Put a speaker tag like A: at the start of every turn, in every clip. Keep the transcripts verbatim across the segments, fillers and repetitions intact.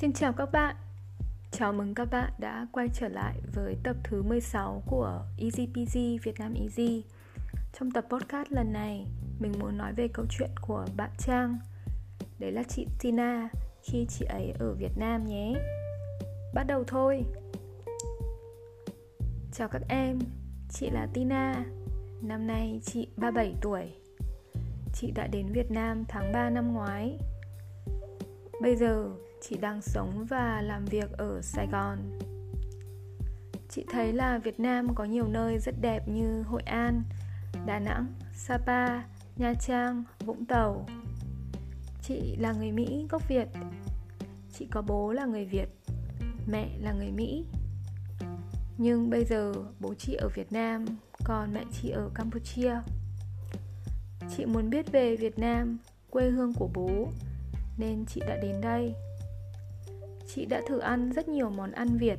A: Xin chào các bạn. Chào mừng các bạn đã quay trở lại với tập thứ mười sáu của Easy Peasy Việt Nam Easy. Trong tập podcast lần này, mình muốn nói về câu chuyện của bạn Trang. Đấy là chị Tina khi chị ấy ở Việt Nam nhé. Bắt đầu thôi. Chào các em, chị là Tina. Năm nay chị ba mươi bảy tuổi. Chị đã đến Việt Nam tháng ba năm ngoái. Bây giờ chị đang sống và làm việc ở Sài Gòn. Chị thấy là Việt Nam có nhiều nơi rất đẹp như Hội An, Đà Nẵng, Sapa, Nha Trang, Vũng Tàu. Chị là người Mỹ gốc Việt. Chị có bố là người Việt, mẹ là người Mỹ. Nhưng bây giờ bố chị ở Việt Nam, còn mẹ chị ở Campuchia. Chị muốn biết về Việt Nam, quê hương của bố, nên chị đã đến đây. Chị đã thử ăn rất nhiều món ăn Việt.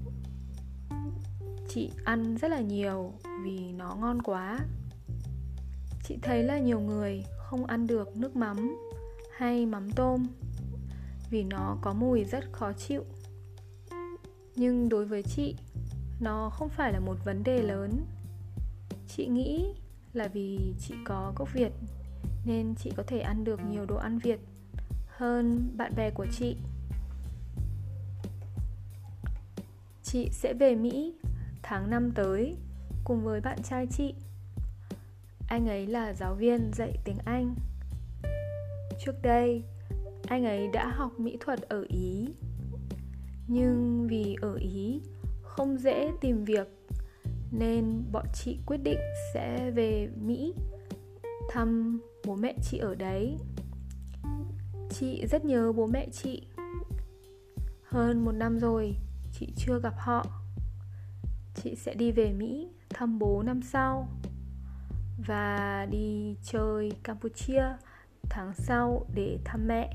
A: Chị ăn rất là nhiều vì nó ngon quá. Chị thấy là nhiều người không ăn được nước mắm hay mắm tôm vì nó có mùi rất khó chịu. Nhưng đối với chị, nó không phải là một vấn đề lớn. Chị nghĩ là vì chị có gốc Việt nên chị có thể ăn được nhiều đồ ăn Việt hơn bạn bè của chị. Chị sẽ về Mỹ tháng năm tới cùng với bạn trai chị. Anh ấy là giáo viên dạy tiếng Anh. Trước đây, anh ấy đã học mỹ thuật ở Ý. Nhưng vì ở Ý không dễ tìm việc nên bọn chị quyết định sẽ về Mỹ thăm bố mẹ chị ở đấy. Chị rất nhớ bố mẹ chị. Hơn một năm rồi chị chưa gặp họ. Chị sẽ đi về Mỹ thăm bố năm sau và đi chơi Campuchia tháng sau để thăm mẹ.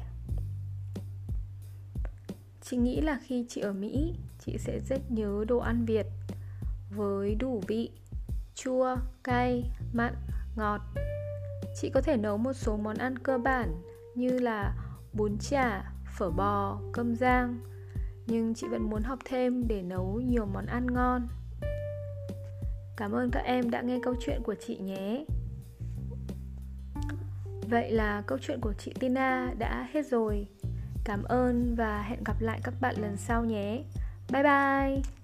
A: Chị nghĩ là khi chị ở Mỹ, chị sẽ rất nhớ đồ ăn Việt với đủ vị, chua, cay, mặn, ngọt. Chị có thể nấu một số món ăn cơ bản như là bún chả, phở bò, cơm rang. Nhưng chị vẫn muốn học thêm để nấu nhiều món ăn ngon. Cảm ơn các em đã nghe câu chuyện của chị nhé. Vậy là câu chuyện của chị Tina đã hết rồi. Cảm ơn và hẹn gặp lại các bạn lần sau nhé. Bye bye.